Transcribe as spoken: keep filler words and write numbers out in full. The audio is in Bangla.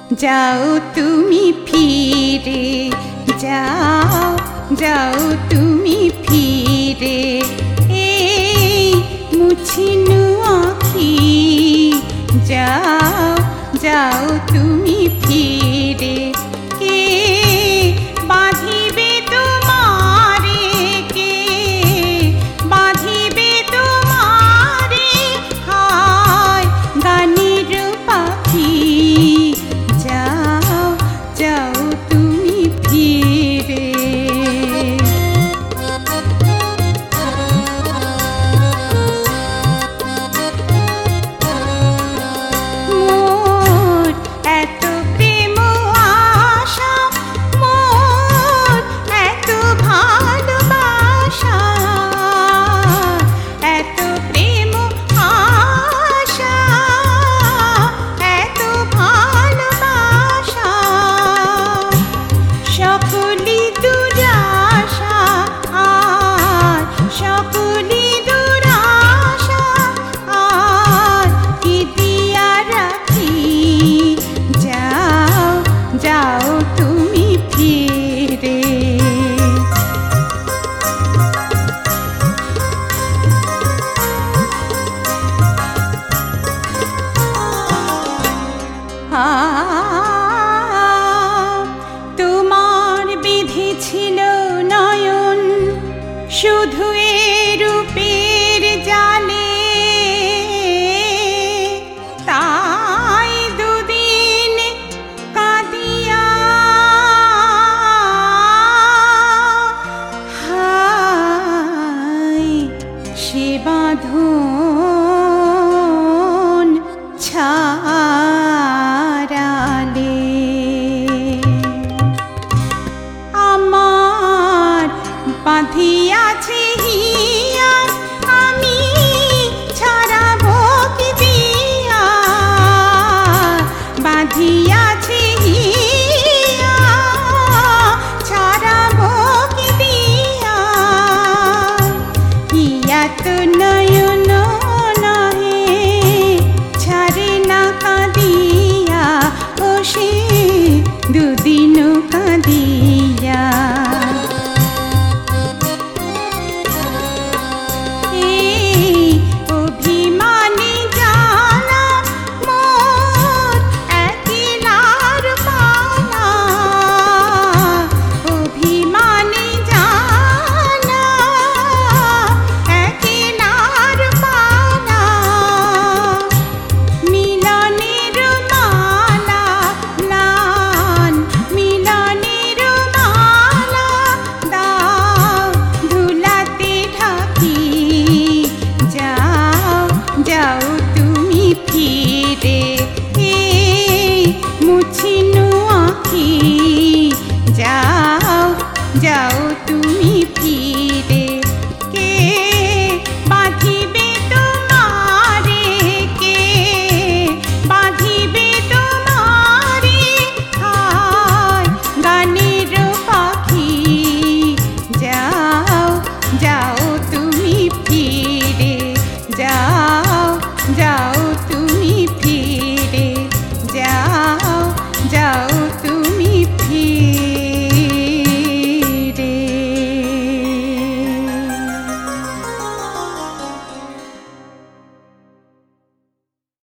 যাও তুমি ফিরে, যাও যাও তুমি ফিরে, এই মুছিনু আঁখি, যাও যাও তুমি ফিরে। কে বাঁধিবে তোমারে, কে বাঁধিবে তোমারে, হায় গানের পাখি, যাও যাও তুমি ফিরে। মোর এত প্রেম আশা, মোর এত ভালোবাসা, এত প্রেম আশা, এত ভালোবাসা, সকলি দুরাশা, আর সকলি দুরাশা, আর কি দিয়া রাখি, যাও যাও তুমি ফিরে। আ তোমার বিধি ছিল নয়ন, শুধু এ রূপের জালে, তাই দুদিন কাঁদিয়া হায় সে বাঁধন ছাড়